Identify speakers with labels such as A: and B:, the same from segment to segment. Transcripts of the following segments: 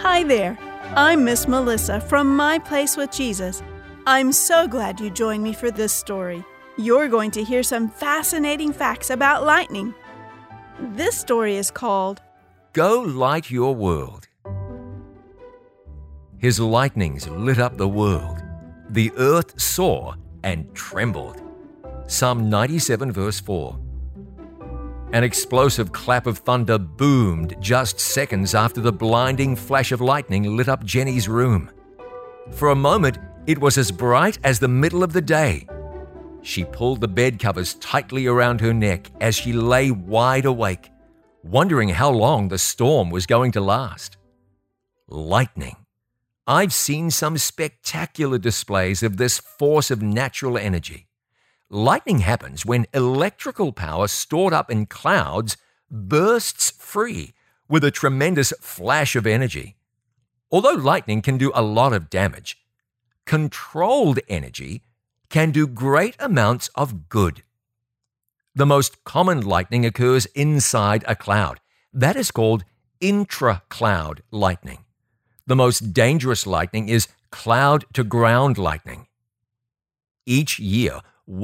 A: Hi there, I'm Miss Melissa from My Place with Jesus. I'm so glad you joined me for this story. You're going to hear some fascinating facts about lightning. This story is called
B: Go Light Your World. His lightnings lit up the world. The earth saw and trembled. Psalm 97 verse 4. An explosive clap of thunder boomed just seconds after the blinding flash of lightning lit up Jenny's room. For a moment, it was as bright as the middle of the day. She pulled the bed covers tightly around her neck as she lay wide awake, wondering how long the storm was going to last. Lightning. I've seen some spectacular displays of this force of natural energy. Lightning happens when electrical power stored up in clouds bursts free with a tremendous flash of energy. Although lightning can do a lot of damage, controlled energy can do great amounts of good. The most common lightning occurs inside a cloud. That is called intra-cloud lightning. The most dangerous lightning is cloud-to-ground lightning. Each year,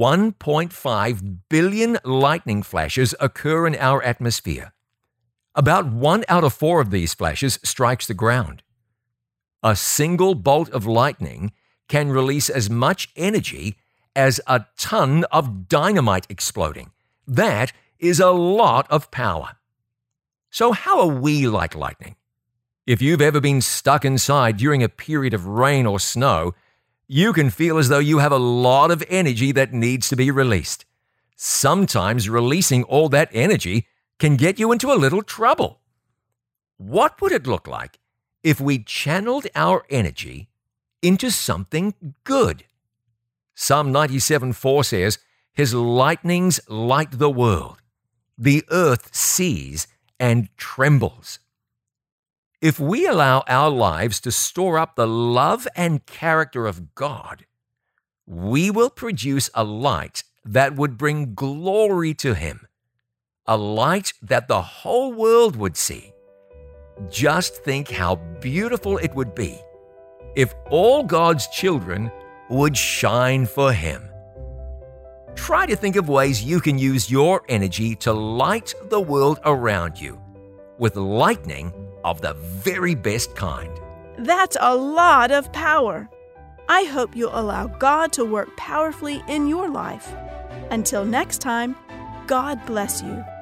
B: 1.5 billion lightning flashes occur in our atmosphere. About 1 out of 4 of these flashes strikes the ground. A single bolt of lightning can release as much energy as a ton of dynamite exploding. That is a lot of power. So how are we like lightning? If you've ever been stuck inside during a period of rain or snow, you can feel as though you have a lot of energy that needs to be released. Sometimes releasing all that energy can get you into a little trouble. What would it look like if we channeled our energy into something good? Psalm 97:4 says, His lightnings light the world. The earth sees and trembles. If we allow our lives to store up the love and character of God, we will produce a light that would bring glory to Him, a light that the whole world would see. Just think how beautiful it would be if all God's children would shine for Him. Try to think of ways you can use your energy to light the world around you with lightning of the very best kind.
A: That's a lot of power. I hope you'll allow God to work powerfully in your life. Until next time, God bless you.